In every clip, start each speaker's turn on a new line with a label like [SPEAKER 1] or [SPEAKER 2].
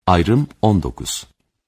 [SPEAKER 1] Ayrım 19.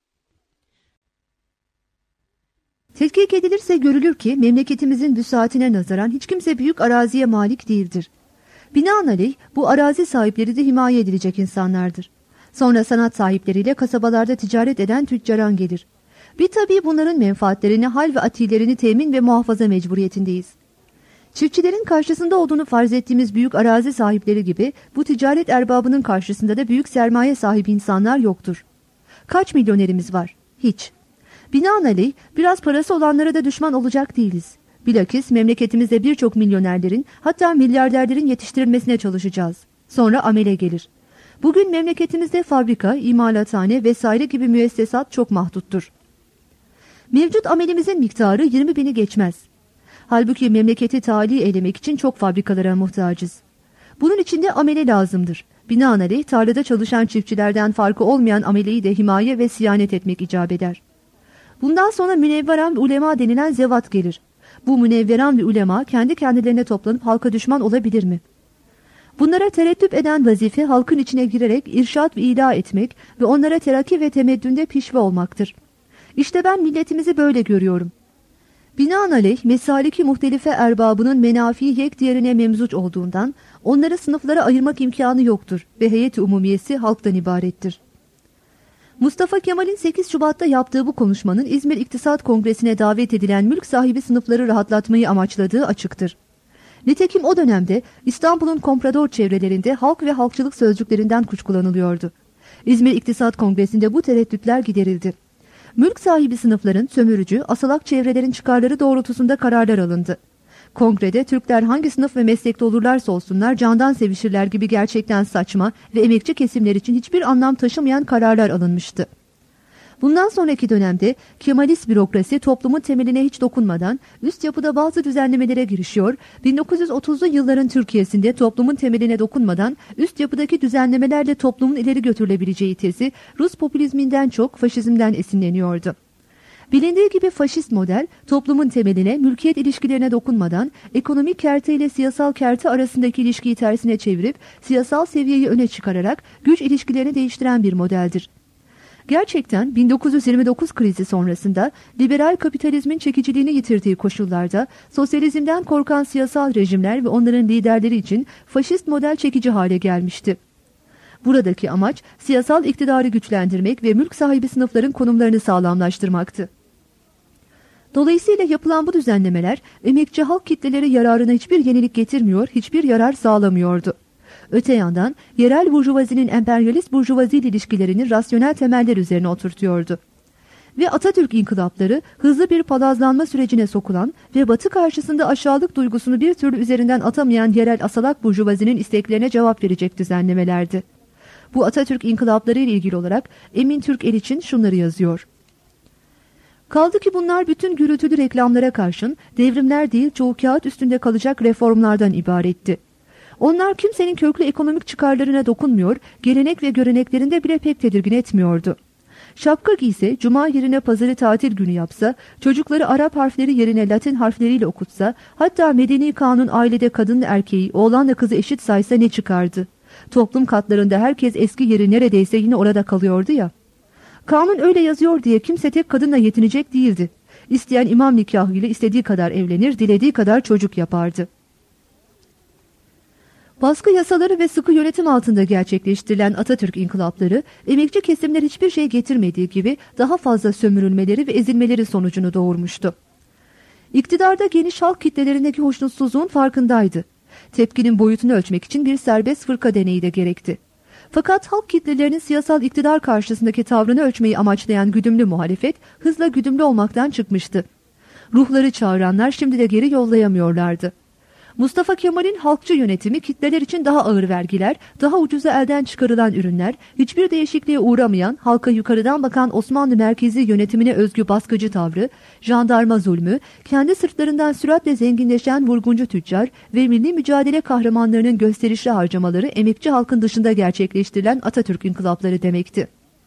[SPEAKER 2] Tetkik edilirse görülür ki memleketimizin vüsatine nazaran hiç kimse büyük araziye malik değildir. Binaenaleyh bu arazi sahipleri de himaye edilecek insanlardır. Sonra sanat sahipleriyle kasabalarda ticaret eden tüccaran gelir. Bir tabii bunların menfaatlerini, hal ve atillerini temin ve muhafaza mecburiyetindeyiz. Çiftçilerin karşısında olduğunu farz ettiğimiz büyük arazi sahipleri gibi bu ticaret erbabının karşısında da büyük sermaye sahibi insanlar yoktur. Kaç milyonerimiz var? Hiç. Binaenaleyh biraz parası olanlara da düşman olacak değiliz. Bilakis memleketimizde birçok milyonerlerin, hatta milyarderlerin yetiştirilmesine çalışacağız. Sonra amele gelir. Bugün memleketimizde fabrika, imalathane vesaire gibi müessesat çok mahduttur. Mevcut amelimizin miktarı 20.000'i geçmez. Halbuki memleketi tali eylemek için çok fabrikalara muhtacız. Bunun için de amele lazımdır. Binaenaleyh tarlada çalışan çiftçilerden farkı olmayan ameleyi de himaye ve siyanet etmek icap eder. Bundan sonra münevveran ve ulema denilen zevat gelir. Bu münevveran ve ulema kendi kendilerine toplanıp halka düşman olabilir mi? Bunlara tereddüt eden vazife halkın içine girerek irşat ve ilah etmek ve onlara terakki ve temeddünde pişve olmaktır. İşte ben milletimizi böyle görüyorum. Binaenaleyh mesaliki muhtelife erbabının menafii yek diğerine memzuç olduğundan onları sınıflara ayırmak imkanı yoktur ve heyet-i umumiyesi halktan ibarettir. Mustafa Kemal'in 8 Şubat'ta yaptığı bu konuşmanın İzmir İktisat Kongresi'ne davet edilen mülk sahibi sınıfları rahatlatmayı amaçladığı açıktır. Nitekim o dönemde İstanbul'un komprador çevrelerinde halk ve halkçılık sözcüklerinden kuşkulanılıyordu. İzmir İktisat Kongresi'nde bu tereddütler giderildi. Mülk sahibi sınıfların, sömürücü, asalak çevrelerin çıkarları doğrultusunda kararlar alındı. Kongrede Türkler hangi sınıf ve meslekte olurlarsa olsunlar candan sevişirler gibi gerçekten saçma ve emekçi kesimler için hiçbir anlam taşımayan kararlar alınmıştı. Bundan sonraki dönemde Kemalist bürokrasi toplumun temeline hiç dokunmadan üst yapıda bazı düzenlemelere girişiyor, 1930'lu yılların Türkiye'sinde toplumun temeline dokunmadan üst yapıdaki düzenlemelerle toplumun ileri götürülebileceği tezi Rus popülizminden çok faşizmden esinleniyordu. Bilindiği gibi faşist model toplumun temeline, mülkiyet ilişkilerine dokunmadan ekonomik kerte ile siyasal kerte arasındaki ilişkiyi tersine çevirip siyasal seviyeyi öne çıkararak güç ilişkilerini değiştiren bir modeldir. Gerçekten 1929 krizi sonrasında liberal kapitalizmin çekiciliğini yitirdiği koşullarda sosyalizmden korkan siyasal rejimler ve onların liderleri için faşist model çekici hale gelmişti. Buradaki amaç siyasal iktidarı güçlendirmek ve mülk sahibi sınıfların konumlarını sağlamlaştırmaktı. Dolayısıyla yapılan bu düzenlemeler emekçi halk kitleleri yararına hiçbir yenilik getirmiyor, hiçbir yarar sağlamıyordu. Öte yandan yerel burjuvazinin emperyalist burjuvaziyle ilişkilerini rasyonel temeller üzerine oturtuyordu. Ve Atatürk inkılapları hızlı bir palazlanma sürecine sokulan ve Batı karşısında aşağılık duygusunu bir türlü üzerinden atamayan yerel asalak burjuvazinin isteklerine cevap verecek düzenlemelerdi. Bu Atatürk inkılapları ile ilgili olarak Emin Türkel için şunları yazıyor. Kaldı ki bunlar bütün gürültülü reklamlara karşın devrimler değil çoğu kağıt üstünde kalacak reformlardan ibaretti. Onlar kimsenin köklü ekonomik çıkarlarına dokunmuyor, gelenek ve göreneklerinde bile pek tedirgin etmiyordu. Şapka giyse, cuma yerine pazarı tatil günü yapsa, çocukları Arap harfleri yerine Latin harfleriyle okutsa, hatta medeni kanun ailede kadınla erkeği, oğlanla kızı eşit saysa ne çıkardı? Toplum katlarında herkes eski yeri neredeyse yine orada kalıyordu ya. Kanun öyle yazıyor diye kimse tek kadınla yetinecek değildi. İsteyen imam nikahıyla istediği kadar evlenir, dilediği kadar çocuk yapardı. Baskı yasaları ve sıkı yönetim altında gerçekleştirilen Atatürk inkılapları, emekçi kesimler hiçbir şey getirmediği gibi daha fazla sömürülmeleri ve ezilmeleri sonucunu doğurmuştu. İktidarda geniş halk kitlelerindeki hoşnutsuzluğun farkındaydı. Tepkinin boyutunu ölçmek için bir serbest fırka deneyi de gerekti. Fakat halk kitlelerinin siyasal iktidar karşısındaki tavrını ölçmeyi amaçlayan güdümlü muhalefet hızla güdümlü olmaktan çıkmıştı. Ruhları çağıranlar şimdi de geri yollayamıyorlardı. Mustafa Kemal'in halkçı yönetimi kitleler için daha ağır vergiler, daha ucuza elden çıkarılan ürünler, hiçbir değişikliğe uğramayan, halka yukarıdan bakan Osmanlı merkezi yönetimine özgü baskıcı tavrı, jandarma zulmü, kendi sırtlarından süratle zenginleşen vurguncu tüccar ve milli mücadele kahramanlarının gösterişli harcamaları emekçi halkın dışında gerçekleştirilen Atatürk inkılapları demekti.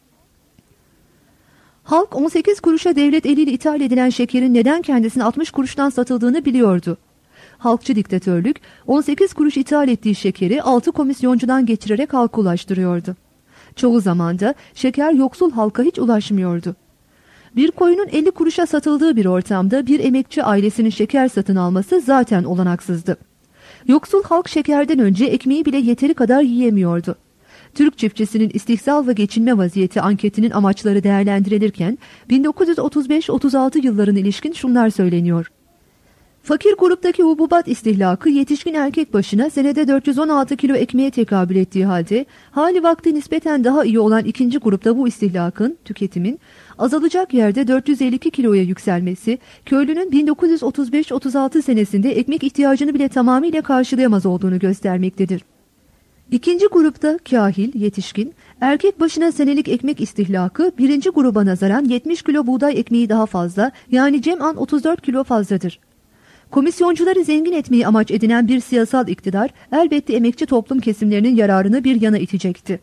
[SPEAKER 2] Halk 18 kuruşa devlet eliyle ithal edilen şekerin neden kendisine 60 kuruştan satıldığını biliyordu. Halkçı diktatörlük 18 kuruş ithal ettiği şekeri 6 komisyoncudan geçirerek halka ulaştırıyordu. Çoğu zamanda şeker yoksul halka hiç ulaşmıyordu. Bir koyunun 50 kuruşa satıldığı bir ortamda bir emekçi ailesinin şeker satın alması zaten olanaksızdı. Yoksul halk şekerden önce ekmeği bile yeteri kadar yiyemiyordu. Türk çiftçisinin istihsal ve geçinme vaziyeti anketinin amaçları değerlendirilirken 1935-36 yıllarına ilişkin şunlar söyleniyor. Fakir gruptaki hububat istihlakı yetişkin erkek başına senede 416 kilo ekmeğe tekabül ettiği halde hali vakti nispeten daha iyi olan ikinci grupta bu istihlakın, tüketimin azalacak yerde 452 kiloya yükselmesi, köylünün 1935-36 senesinde ekmek ihtiyacını bile tamamıyla karşılayamaz olduğunu göstermektedir. İkinci grupta kahil, yetişkin, erkek başına senelik ekmek istihlakı birinci gruba nazaran 70 kilo buğday ekmeği daha fazla, yani cem'an 34 kilo fazladır. Komisyoncuları zengin etmeyi amaç edinen bir siyasal iktidar elbette emekçi toplum kesimlerinin yararını bir yana itecekti.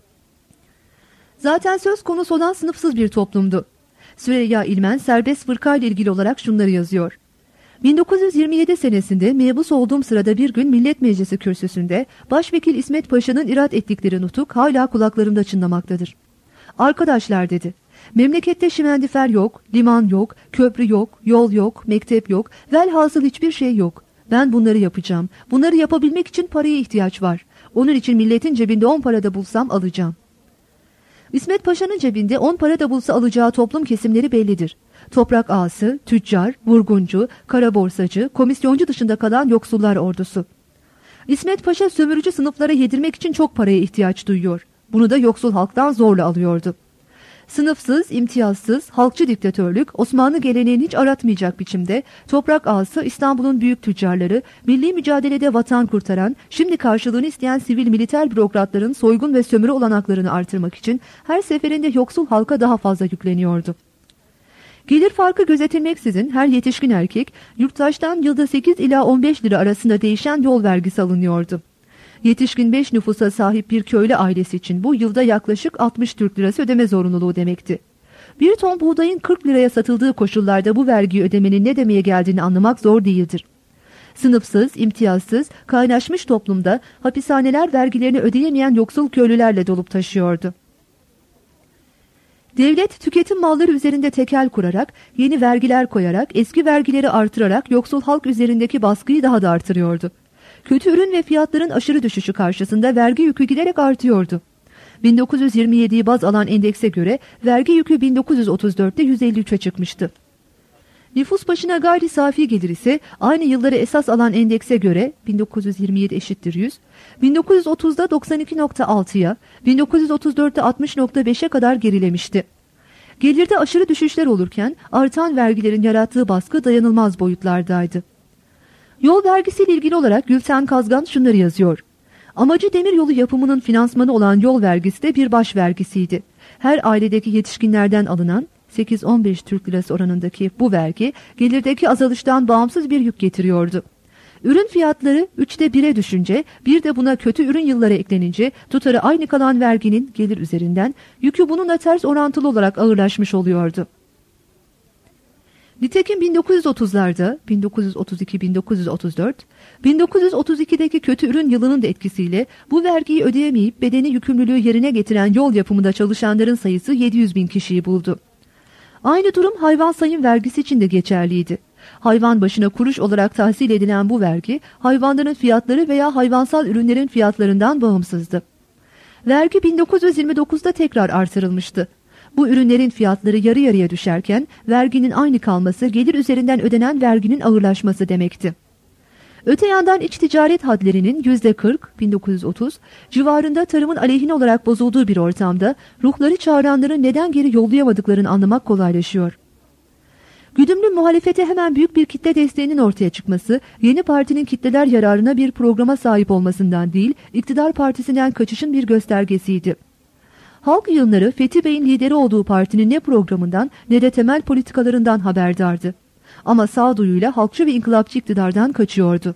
[SPEAKER 2] Zaten söz konusu olan sınıfsız bir toplumdu. Süreyya İlmen serbest fırka ile ilgili olarak şunları yazıyor. 1927 senesinde mebus olduğum sırada bir gün Millet Meclisi kürsüsünde Başvekil İsmet Paşa'nın irat ettikleri nutuk hala kulaklarımda çınlamaktadır. Arkadaşlar dedi, memlekette şimendifer yok, liman yok, köprü yok, yol yok, mektep yok, velhasıl hiçbir şey yok. Ben bunları yapacağım. Bunları yapabilmek için paraya ihtiyaç var. Onun için milletin cebinde 10 para da bulsam alacağım. İsmet Paşa'nın cebinde 10 para da bulsa alacağı toplum kesimleri bellidir. Toprak ağası, tüccar, vurguncu, kara borsacı, komisyoncu dışında kalan yoksullar ordusu. İsmet Paşa sömürücü sınıflara yedirmek için çok paraya ihtiyaç duyuyor. Bunu da yoksul halktan zorla alıyordu. Sınıfsız, imtiyazsız, halkçı diktatörlük Osmanlı geleneğini hiç aratmayacak biçimde toprak ağası İstanbul'un büyük tüccarları, milli mücadelede vatan kurtaran, şimdi karşılığını isteyen sivil militer bürokratların soygun ve sömürü olanaklarını artırmak için her seferinde yoksul halka daha fazla yükleniyordu. Gelir farkı gözetilmeksizin her yetişkin erkek yurttaştan yılda 8 ila 15 lira arasında değişen yol vergisi alınıyordu. Yetişkin 5 nüfusa sahip bir köylü ailesi için bu yılda yaklaşık 60 Türk lirası ödeme zorunluluğu demekti. Bir ton buğdayın 40 liraya satıldığı koşullarda bu vergiyi ödemenin ne demeye geldiğini anlamak zor değildir. Sınıfsız, imtiyazsız, kaynaşmış toplumda hapishaneler vergilerini ödeyemeyen yoksul köylülerle dolup taşıyordu. Devlet tüketim malları üzerinde tekel kurarak, yeni vergiler koyarak, eski vergileri artırarak yoksul halk üzerindeki baskıyı daha da artırıyordu. Kötü ürün ve fiyatların aşırı düşüşü karşısında vergi yükü giderek artıyordu. 1927'yi baz alan endekse göre vergi yükü 1934'te 153'e çıkmıştı. Nüfus başına gayri safi gelir ise aynı yılları esas alan endekse göre 1927 eşittir 100, 1930'da 92.6'ya, 1934'te 60.5'e kadar gerilemişti. Gelirde aşırı düşüşler olurken artan vergilerin yarattığı baskı dayanılmaz boyutlardaydı. Yol vergisiyle ilgili olarak Gülten Kazgan şunları yazıyor. Amacı demiryolu yapımının finansmanı olan yol vergisi de bir baş vergisiydi. Her ailedeki yetişkinlerden alınan 8-15 Türk lirası oranındaki bu vergi gelirdeki azalıştan bağımsız bir yük getiriyordu. Ürün fiyatları 3'te 1'e düşünce, bir de buna kötü ürün yılları eklenince tutarı aynı kalan verginin gelir üzerinden yükü bununla ters orantılı olarak ağırlaşmış oluyordu. Nitekim 1930'larda 1932-1934, 1932'deki kötü ürün yılının da etkisiyle bu vergiyi ödeyemeyip bedeni yükümlülüğü yerine getiren yol yapımında çalışanların sayısı 700 bin kişiyi buldu. Aynı durum hayvan sayım vergisi için de geçerliydi. Hayvan başına kuruş olarak tahsil edilen bu vergi hayvanların fiyatları veya hayvansal ürünlerin fiyatlarından bağımsızdı. Vergi 1929'da tekrar artırılmıştı. Bu ürünlerin fiyatları yarı yarıya düşerken verginin aynı kalması gelir üzerinden ödenen verginin ağırlaşması demekti. Öte yandan iç ticaret hadlerinin %40 1930 civarında tarımın aleyhine olarak bozulduğu bir ortamda ruhları çağıranların neden geri yollayamadıklarını anlamak kolaylaşıyor. Güdümlü muhalefete hemen büyük bir kitle desteğinin ortaya çıkması, yeni partinin kitleler yararına bir programa sahip olmasından değil, iktidar partisinden kaçışın bir göstergesiydi. Halk yığınları Fethi Bey'in lideri olduğu partinin ne programından ne de temel politikalarından haberdardı. Ama sağduyuyla halkçı ve inkılapçı iktidardan kaçıyordu.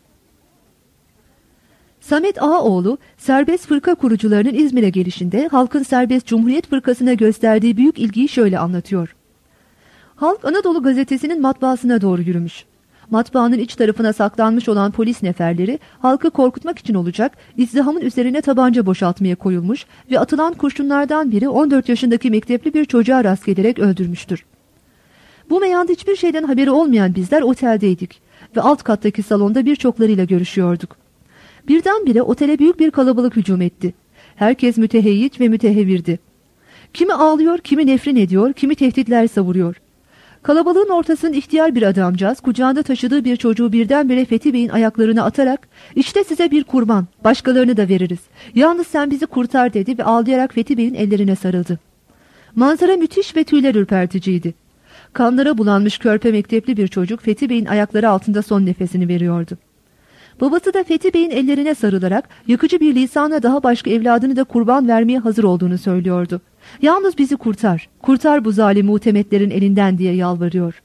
[SPEAKER 2] Samet Ağaoğlu, serbest fırka kurucularının İzmir'e gelişinde Halkın Serbest Cumhuriyet Fırkası'na gösterdiği büyük ilgiyi şöyle anlatıyor. Halk Anadolu gazetesinin matbaasına doğru yürümüş. Matbaanın iç tarafına saklanmış olan polis neferleri halkı korkutmak için olacak izdihamın üzerine tabanca boşaltmaya koyulmuş ve atılan kurşunlardan biri 14 yaşındaki mektepli bir çocuğa rast gelerek öldürmüştür. Bu meyanda hiçbir şeyden haberi olmayan bizler oteldeydik ve alt kattaki salonda birçoklarıyla görüşüyorduk. Birdenbire otele büyük bir kalabalık hücum etti. Herkes müteheyyic ve mütehevirdi. Kimi ağlıyor, kimi nefret ediyor, kimi tehditler savuruyor. Kalabalığın ortasında ihtiyar bir adamcağız kucağında taşıdığı bir çocuğu birdenbire Fethi Bey'in ayaklarına atarak "İşte size bir kurban, başkalarını da veririz. Yalnız sen bizi kurtar" dedi ve ağlayarak Fethi Bey'in ellerine sarıldı. Manzara müthiş ve tüyler ürperticiydi. Kanlara bulanmış körpe mektepli bir çocuk Fethi Bey'in ayakları altında son nefesini veriyordu. Babası da Fethi Bey'in ellerine sarılarak yakıcı bir lisanla daha başka evladını da kurban vermeye hazır olduğunu söylüyordu. "Yalnız bizi kurtar, kurtar bu zalim muhtemetlerin elinden" diye yalvarıyor.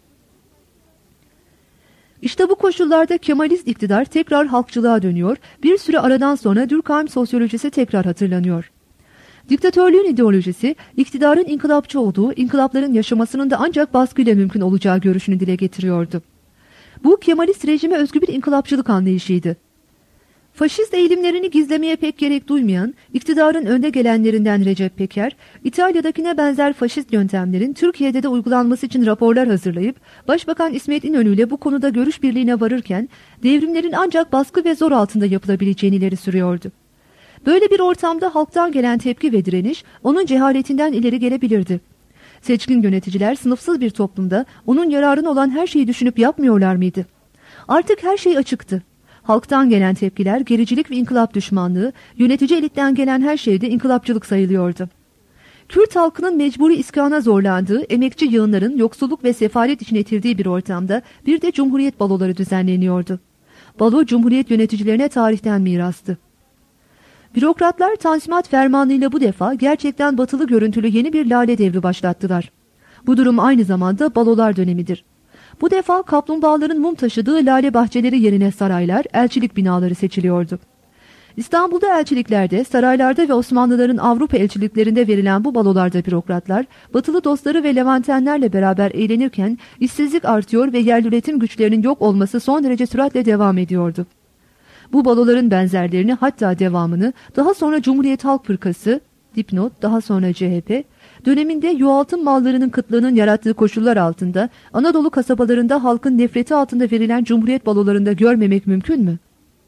[SPEAKER 2] İşte bu koşullarda Kemalist iktidar tekrar halkçılığa dönüyor, bir süre aradan sonra Durkheim sosyolojisi tekrar hatırlanıyor. Diktatörlüğün ideolojisi, iktidarın inkılapçı olduğu, inkılapların yaşamasının da ancak baskıyla mümkün olacağı görüşünü dile getiriyordu. Bu Kemalist rejime özgü bir inkılapçılık anlayışıydı. Faşist eğilimlerini gizlemeye pek gerek duymayan, iktidarın önde gelenlerinden Recep Peker, İtalya'dakine benzer faşist yöntemlerin Türkiye'de de uygulanması için raporlar hazırlayıp, Başbakan İsmet İnönü ile bu konuda görüş birliğine varırken, devrimlerin ancak baskı ve zor altında yapılabileceğini ileri sürüyordu. Böyle bir ortamda halktan gelen tepki ve direniş, onun cehaletinden ileri gelebilirdi. Seçkin yöneticiler sınıfsız bir toplumda onun yararına olan her şeyi düşünüp yapmıyorlar mıydı? Artık her şey açıktı. Halktan gelen tepkiler, gericilik ve inkılap düşmanlığı, yönetici elitten gelen her şeyde inkılapçılık sayılıyordu. Kürt halkının mecburi iskana zorlandığı, emekçi yığınların yoksulluk ve sefalet içine itildiği bir ortamda bir de Cumhuriyet baloları düzenleniyordu. Balo, Cumhuriyet yöneticilerine tarihten mirastı. Bürokratlar Tanzimat Fermanı'yla bu defa gerçekten batılı görüntülü yeni bir lale devri başlattılar. Bu durum aynı zamanda balolar dönemidir. Bu defa kaplumbağaların mum taşıdığı lale bahçeleri yerine saraylar, elçilik binaları seçiliyordu. İstanbul'da elçiliklerde, saraylarda ve Osmanlıların Avrupa elçiliklerinde verilen bu balolarda bürokratlar, batılı dostları ve Levantenlerle beraber eğlenirken işsizlik artıyor ve yerli üretim güçlerinin yok olması son derece süratle devam ediyordu. Bu baloların benzerlerini, hatta devamını daha sonra Cumhuriyet Halk Fırkası, dipnot, daha sonra CHP, döneminde yuvaltım mallarının kıtlığının yarattığı koşullar altında Anadolu kasabalarında halkın nefreti altında verilen Cumhuriyet balolarında görmemek mümkün mü?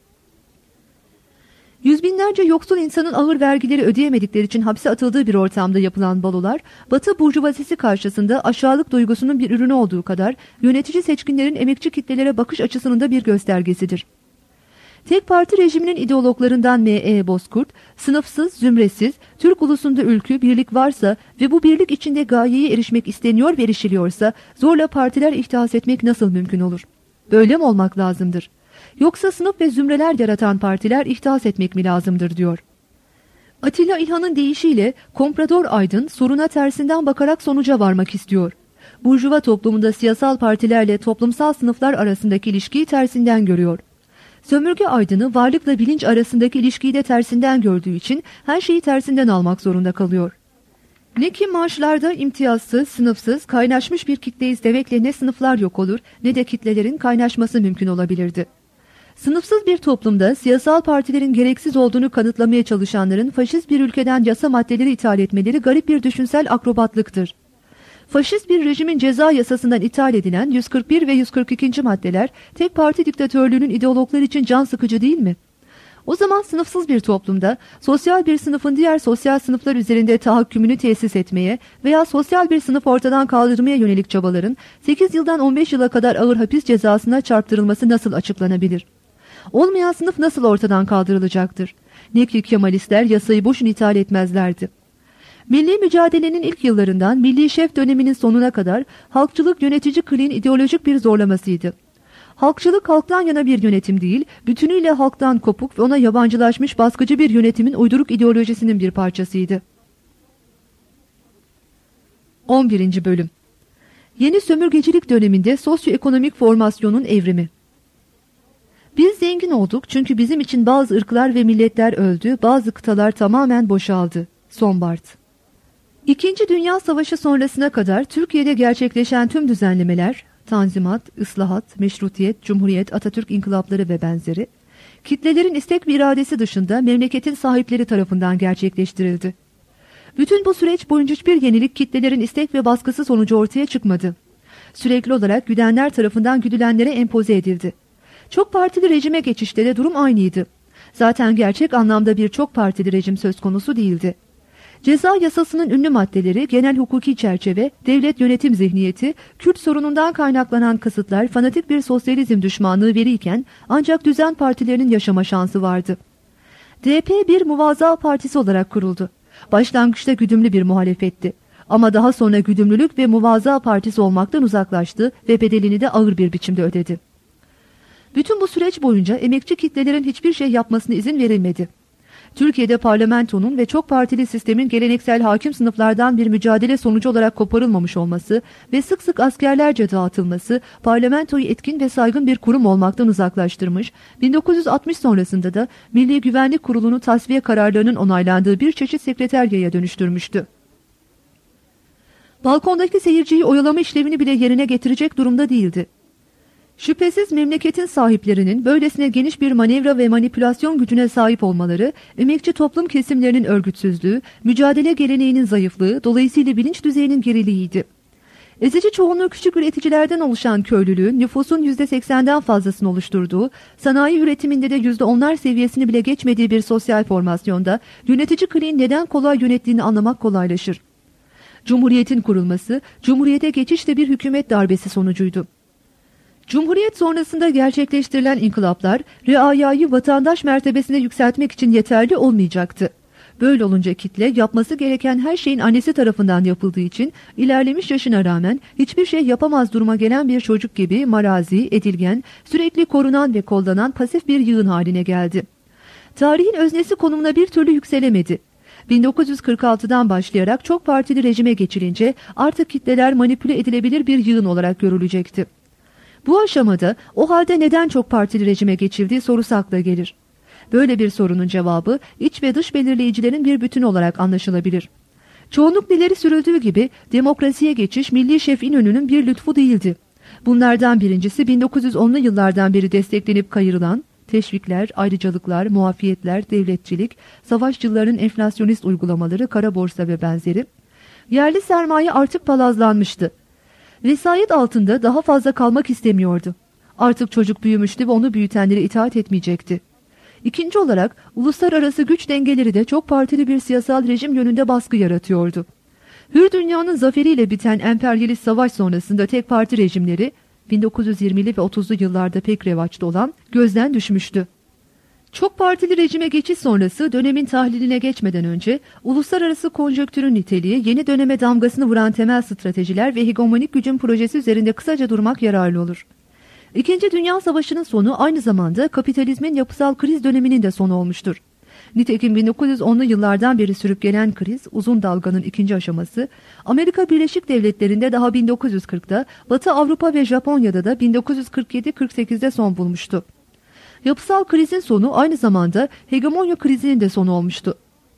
[SPEAKER 2] Yüz binlerce yoksul insanın ağır vergileri ödeyemedikleri için hapse atıldığı bir ortamda yapılan balolar, Batı burjuvazisi karşısında aşağılık duygusunun bir ürünü olduğu kadar yönetici seçkinlerin emekçi kitlelere bakış açısının da bir göstergesidir. Tek parti rejiminin ideologlarından M.E. Bozkurt, sınıfsız, zümresiz, Türk ulusunda ülkü, birlik varsa ve bu birlik içinde gayeye erişmek isteniyor ve erişiliyorsa zorla partiler ihdas etmek nasıl mümkün olur? Böyle mi olmak lazımdır? Yoksa sınıf ve zümreler yaratan partiler ihdas etmek mi lazımdır diyor. Atilla İlhan'ın deyişiyle Komprador Aydın soruna tersinden bakarak sonuca varmak istiyor. Burjuva toplumunda siyasal partilerle toplumsal sınıflar arasındaki ilişkiyi tersinden görüyor. Sömürge aydını varlıkla bilinç arasındaki ilişkiyi de tersinden gördüğü için her şeyi tersinden almak zorunda kalıyor. Ne ki maaşlarda imtiyazsız, sınıfsız, kaynaşmış bir kitleyiz demekle ne sınıflar yok olur ne de kitlelerin kaynaşması mümkün olabilirdi. Sınıfsız bir toplumda siyasal partilerin gereksiz olduğunu kanıtlamaya çalışanların faşist bir ülkeden yasa maddeleri ithal etmeleri garip bir düşünsel akrobatlıktır. Faşist bir rejimin ceza yasasından ithal edilen 141 ve 142. maddeler tek parti diktatörlüğünün ideologları için can sıkıcı değil mi? O zaman sınıfsız bir toplumda sosyal bir sınıfın diğer sosyal sınıflar üzerinde tahakkümünü tesis etmeye veya sosyal bir sınıf ortadan kaldırmaya yönelik çabaların 8 yıldan 15 yıla kadar ağır hapis cezasına çarptırılması nasıl açıklanabilir? Olmayan sınıf nasıl ortadan kaldırılacaktır? Ne ki Kemalistler yasayı boşuna ithal etmezlerdi. Milli mücadelenin ilk yıllarından milli şef döneminin sonuna kadar halkçılık yönetici kliğin ideolojik bir zorlamasıydı. Halkçılık halktan yana bir yönetim değil, bütünüyle halktan kopuk ve ona yabancılaşmış baskıcı bir yönetimin uyduruk ideolojisinin bir parçasıydı. 11. Bölüm. Yeni sömürgecilik döneminde sosyoekonomik formasyonun evrimi. Biz zengin olduk çünkü bizim için bazı ırklar ve milletler öldü, bazı kıtalar tamamen boşaldı. Sombart. İkinci Dünya Savaşı sonrasına kadar Türkiye'de gerçekleşen tüm düzenlemeler, Tanzimat, Islahat, Meşrutiyet, Cumhuriyet, Atatürk inkılapları ve benzeri, kitlelerin istek ve iradesi dışında memleketin sahipleri tarafından gerçekleştirildi. Bütün bu süreç boyunca hiçbir yenilik kitlelerin istek ve baskısı sonucu ortaya çıkmadı. Sürekli olarak güdenler tarafından güdülenlere empoze edildi. Çok partili rejime geçişte de durum aynıydı. Zaten gerçek anlamda bir çok partili rejim söz konusu değildi. Ceza yasasının ünlü maddeleri, genel hukuki çerçeve, devlet yönetim zihniyeti, Kürt sorunundan kaynaklanan kısıtlar, fanatik bir sosyalizm düşmanlığı veriyken ancak düzen partilerinin yaşama şansı vardı. DP bir muvazaa partisi olarak kuruldu. Başlangıçta güdümlü bir muhalefetti. Ama daha sonra güdümlülük ve muvazaa partisi olmaktan uzaklaştı ve bedelini de ağır bir biçimde ödedi. Bütün bu süreç boyunca emekçi kitlelerin hiçbir şey yapmasına izin verilmedi. Türkiye'de parlamentonun ve çok partili sistemin geleneksel hakim sınıflardan bir mücadele sonucu olarak koparılmamış olması ve sık sık askerlerce dağıtılması parlamentoyu etkin ve saygın bir kurum olmaktan uzaklaştırmış, 1960 sonrasında da Milli Güvenlik Kurulu'nu tasfiye kararlarının onaylandığı bir çeşit sekreteryaya dönüştürmüştü. Balkondaki seyirciyi oyalama işlevini bile yerine getirecek durumda değildi. Şüphesiz memleketin sahiplerinin böylesine geniş bir manevra ve manipülasyon gücüne sahip olmaları, emekçi toplum kesimlerinin örgütsüzlüğü, mücadele geleneğinin zayıflığı, dolayısıyla bilinç düzeyinin geriliğiydi. Ezici çoğunluğu küçük üreticilerden oluşan köylülüğün nüfusun %80'den fazlasını oluşturduğu, sanayi üretiminde de %10'lar seviyesini bile geçmediği bir sosyal formasyonda yönetici kliğin neden kolay yönettiğini anlamak kolaylaşır. Cumhuriyetin kurulması, Cumhuriyete geçiş de bir hükümet darbesi sonucuydu. Cumhuriyet sonrasında gerçekleştirilen inkılaplar, reayayı vatandaş mertebesine yükseltmek için yeterli olmayacaktı. Böyle olunca kitle yapması gereken her şeyin annesi tarafından yapıldığı için ilerlemiş yaşına rağmen hiçbir şey yapamaz duruma gelen bir çocuk gibi marazi, edilgen, sürekli korunan ve kollanan pasif bir yığın haline geldi. Tarihin öznesi konumuna bir türlü yükselemedi. 1946'dan başlayarak çok partili rejime geçilince artık kitleler manipüle edilebilir bir yığın olarak görülecekti. Bu aşamada o halde neden çok partili rejime geçildiği sorusu akla gelir. Böyle bir sorunun cevabı iç ve dış belirleyicilerin bir bütün olarak anlaşılabilir. Çoğunluk ileri sürüldüğü gibi demokrasiye geçiş Milli Şef İnönü'nün bir lütfu değildi. Bunlardan birincisi 1910'lu yıllardan beri desteklenip kayırılan teşvikler, ayrıcalıklar, muafiyetler, devletçilik, savaşçıların enflasyonist uygulamaları, kara borsa ve benzeri. Yerli sermaye artık palazlanmıştı. Vesayet altında daha fazla kalmak istemiyordu. Artık çocuk büyümüştü ve onu büyütenlere itaat etmeyecekti. İkinci olarak uluslararası güç dengeleri de çok partili bir siyasal rejim yönünde baskı yaratıyordu. Hür dünyanın zaferiyle biten emperyalist savaş sonrasında tek parti rejimleri 1920'li ve 30'lu yıllarda pek revaçta olan gözden düşmüştü. Çok partili rejime geçiş sonrası dönemin tahliline geçmeden önce uluslararası konjonktürün niteliği, yeni döneme damgasını vuran temel stratejiler ve hegemonik gücün projesi üzerinde kısaca durmak yararlı olur. İkinci Dünya Savaşı'nın sonu aynı zamanda kapitalizmin yapısal kriz döneminin de sonu olmuştur. Nitekim 1910'lu yıllardan beri sürüp gelen kriz, uzun dalganın ikinci aşaması, Amerika Birleşik Devletleri'nde daha 1940'da, Batı Avrupa ve Japonya'da da 1947-48'de son bulmuştu. Yapısal krizin sonu aynı zamanda hegemonya krizinin de sonu olmuştu.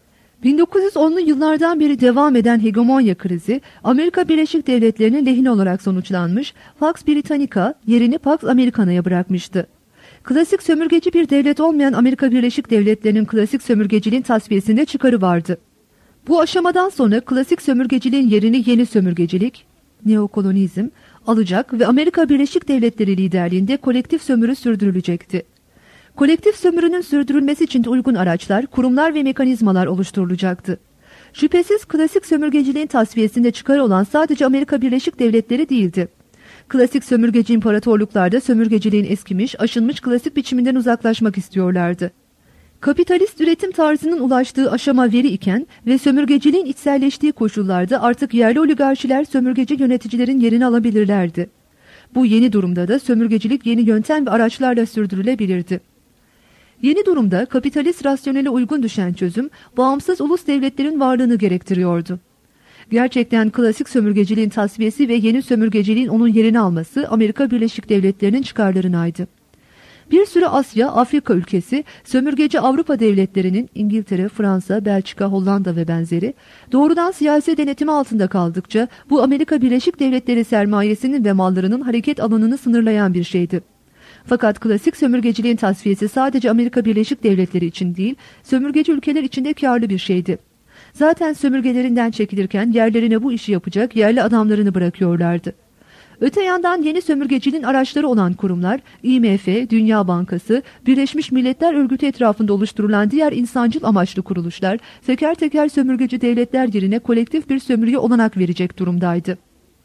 [SPEAKER 2] 1910'lu yıllardan beri devam eden hegemonya krizi, Amerika Birleşik Devletleri'nin lehine olarak sonuçlanmış, Pax Britannica yerini Pax Americana'ya bırakmıştı. Klasik sömürgeci bir devlet olmayan Amerika Birleşik Devletleri'nin klasik sömürgeciliğin tasfiyesinde çıkarı vardı. Bu aşamadan sonra klasik sömürgeciliğin yerini yeni sömürgecilik, neokolonizm alacak ve Amerika Birleşik Devletleri liderliğinde kolektif sömürü sürdürülecekti. Kolektif sömürünün sürdürülmesi için de uygun araçlar, kurumlar ve mekanizmalar oluşturulacaktı. Şüphesiz klasik sömürgeciliğin tasfiyesinde çıkarı olan sadece Amerika Birleşik Devletleri değildi. Klasik sömürgeci imparatorluklarda sömürgeciliğin eskimiş, aşınmış klasik biçiminden uzaklaşmak istiyorlardı. Kapitalist üretim tarzının ulaştığı aşama veri iken ve sömürgeciliğin içselleştiği koşullarda artık yerli oligarşiler sömürgeci yöneticilerin yerini alabilirlerdi. Bu yeni durumda da sömürgecilik yeni yöntem ve araçlarla sürdürülebilirdi. Yeni durumda kapitalist rasyonele uygun düşen çözüm, bağımsız ulus devletlerin varlığını gerektiriyordu. Gerçekten klasik sömürgeciliğin tasfiyesi ve yeni sömürgeciliğin onun yerini alması Amerika Birleşik Devletleri'nin çıkarlarınaydı. Bir sürü Asya, Afrika ülkesi, sömürgeci Avrupa devletlerinin İngiltere, Fransa, Belçika, Hollanda ve benzeri doğrudan siyasi denetimi altında kaldıkça bu Amerika Birleşik Devletleri sermayesinin ve mallarının hareket alanını sınırlayan bir şeydi. Fakat klasik sömürgeciliğin tasfiyesi sadece Amerika Birleşik Devletleri için değil, sömürgeci ülkeler için de karlı bir şeydi. Zaten sömürgelerinden çekilirken yerlerine bu işi yapacak yerli adamlarını bırakıyorlardı. Öte yandan yeni sömürgeciliğin araçları olan kurumlar, IMF, Dünya Bankası, Birleşmiş Milletler Örgütü etrafında oluşturulan diğer insancıl amaçlı kuruluşlar, teker teker sömürgeci devletler yerine kolektif bir sömürüye olanak verecek durumdaydı.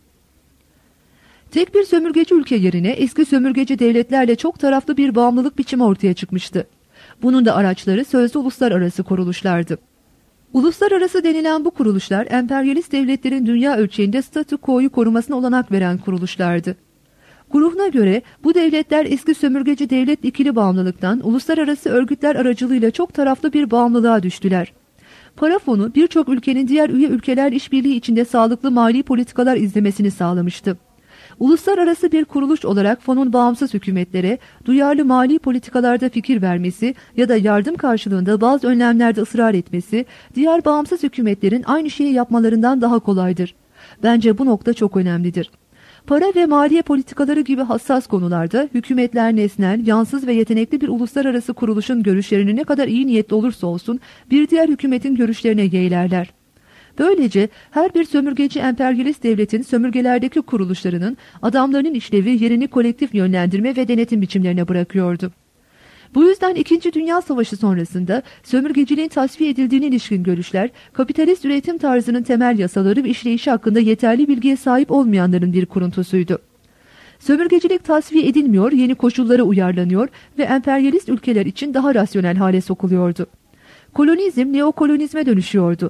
[SPEAKER 2] Tek bir sömürgeci ülke yerine eski sömürgeci devletlerle çok taraflı bir bağımlılık biçimi ortaya çıkmıştı. Bunun da araçları sözde uluslararası kuruluşlardı. Uluslararası denilen bu kuruluşlar, emperyalist devletlerin dünya ölçeğinde statü quo'yu korumasına olanak veren kuruluşlardı. Grubuna göre bu devletler eski sömürgeci devlet ikili bağımlılıktan uluslararası örgütler aracılığıyla çok taraflı bir bağımlılığa düştüler. Para fonu birçok ülkenin diğer üye ülkeler işbirliği içinde sağlıklı mali politikalar izlemesini sağlamıştı. Uluslararası bir kuruluş olarak fonun bağımsız hükümetlere duyarlı mali politikalarda fikir vermesi ya da yardım karşılığında bazı önlemlerde ısrar etmesi, diğer bağımsız hükümetlerin aynı şeyi yapmalarından daha kolaydır. Bence bu nokta çok önemlidir. Para ve maliye politikaları gibi hassas konularda hükümetler nesnel, yansız ve yetenekli bir uluslararası kuruluşun görüşlerini ne kadar iyi niyetli olursa olsun bir diğer hükümetin görüşlerine yeğlerler. Böylece her bir sömürgeci emperyalist devletin sömürgelerdeki kuruluşlarının adamlarının işlevi yerini kolektif yönlendirme ve denetim biçimlerine bırakıyordu. Bu yüzden 2. Dünya Savaşı sonrasında sömürgeciliğin tasfiye edildiğine ilişkin görüşler, kapitalist üretim tarzının temel yasaları ve işleyişi hakkında yeterli bilgiye sahip olmayanların bir kuruntusuydu. Sömürgecilik tasfiye edilmiyor, yeni koşullara uyarlanıyor ve emperyalist ülkeler için daha rasyonel hale sokuluyordu. Kolonizm neokolonizme dönüşüyordu.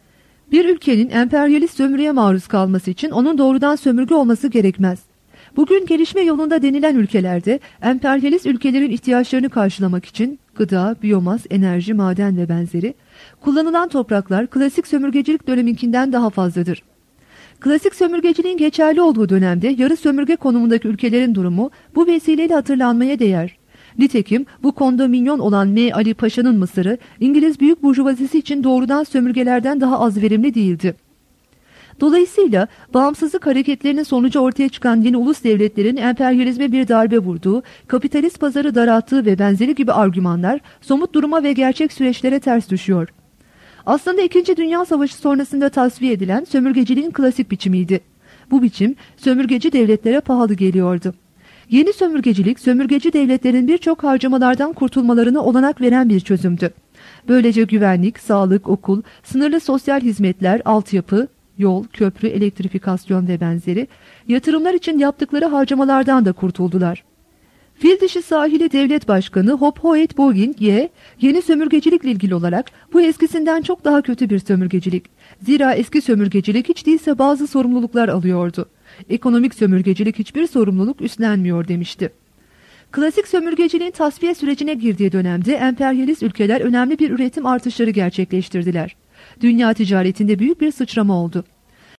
[SPEAKER 2] Bir ülkenin emperyalist sömürüye maruz kalması için onun doğrudan sömürge olması gerekmez. Bugün gelişme yolunda denilen ülkelerde emperyalist ülkelerin ihtiyaçlarını karşılamak için gıda, biyomas, enerji, maden ve benzeri kullanılan topraklar klasik sömürgecilik döneminkinden daha fazladır. Klasik sömürgeciliğin geçerli olduğu dönemde yarı sömürge konumundaki ülkelerin durumu bu vesileyle hatırlanmaya değer. Nitekim bu kondominyon olan M. Ali Paşa'nın Mısır'ı İngiliz büyük burjuvazisi için doğrudan sömürgelerden daha az verimli değildi. Dolayısıyla bağımsızlık hareketlerinin sonucu ortaya çıkan yeni ulus devletlerin emperyalizme bir darbe vurduğu, kapitalist pazarı daralttığı ve benzeri gibi argümanlar somut duruma ve gerçek süreçlere ters düşüyor. Aslında 2. Dünya Savaşı sonrasında tasfiye edilen sömürgeciliğin klasik biçimiydi. Bu biçim sömürgeci devletlere pahalı geliyordu. Yeni sömürgecilik, sömürgeci devletlerin birçok harcamalardan kurtulmalarına olanak veren bir çözümdü. Böylece güvenlik, sağlık, okul, sınırlı sosyal hizmetler, altyapı, yol, köprü, elektrifikasyon ve benzeri yatırımlar için yaptıkları harcamalardan da kurtuldular. Fildişi Sahili Devlet Başkanı Hophoet Boging yeni sömürgecilikle ilgili olarak bu eskisinden çok daha kötü bir sömürgecilik. Zira eski sömürgecilik hiç değilse bazı sorumluluklar alıyordu. Ekonomik sömürgecilik hiçbir sorumluluk üstlenmiyor demişti. Klasik sömürgeciliğin tasfiye sürecine girdiği dönemde emperyalist ülkeler önemli bir üretim artışları gerçekleştirdiler. Dünya ticaretinde büyük bir sıçrama oldu.